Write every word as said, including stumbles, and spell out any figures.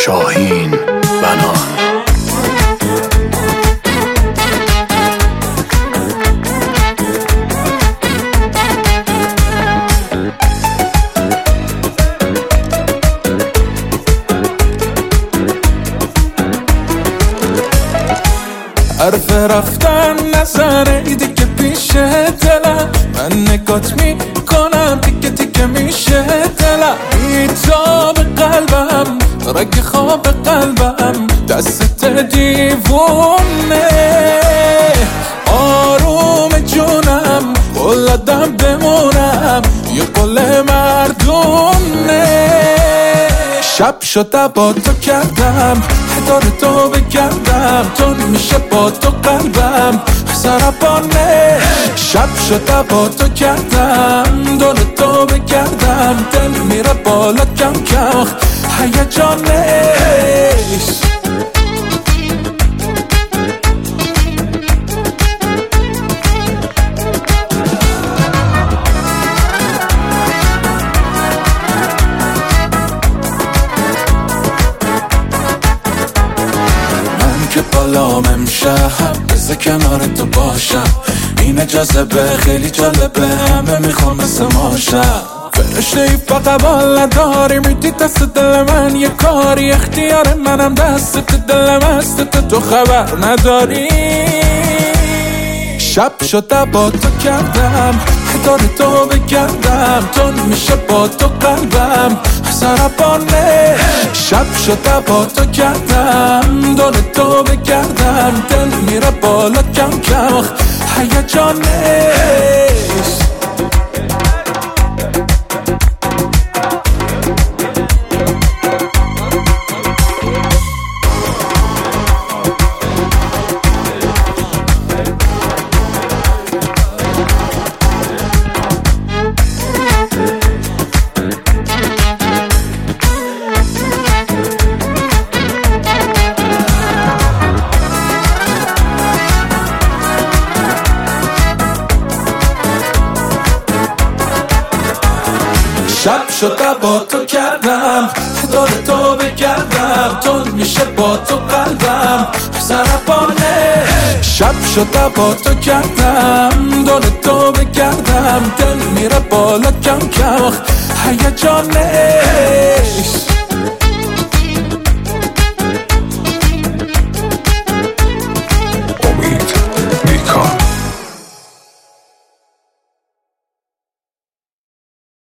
شاهین بنان. حرف رفتن نزنه دیگه پیش دلم، من نگات میکنم دیگه دیگه میشه دلم. بیتاب قلبم رگ خواب قلبم دست دیوونه، آروم جونم قلدم بمونم یه قل مردونه. شب شده با تو کردم دور تو بگردم، تو میشه با تو قلبم سرپانه. شب شده با تو کردم دور تو بگردم، دل میره بالا کم کم هیجانه. که بالام امشب بذار کنار تو باشم، این جذبه خیلی جالبه، همه میخوام مثل ماشم. فرشته ای فقط بال نداری، میدی دست دل من یه کاری، اختیار منم دست دلم است تو خبر نداری. شب شده با تو کردم دور تو بگردم، تو میشه با تو قلبم سرپانه. شب شده با تو کردم دور تو بگردم، دل میره بالا کم کم هیجانه. شب شده با تو کردم دور تو بگردم، تو میشه با تو قلبم سرپانه. شب شده با تو کردم دور تو بگردم، دل میره بالا کم کم هیجانه.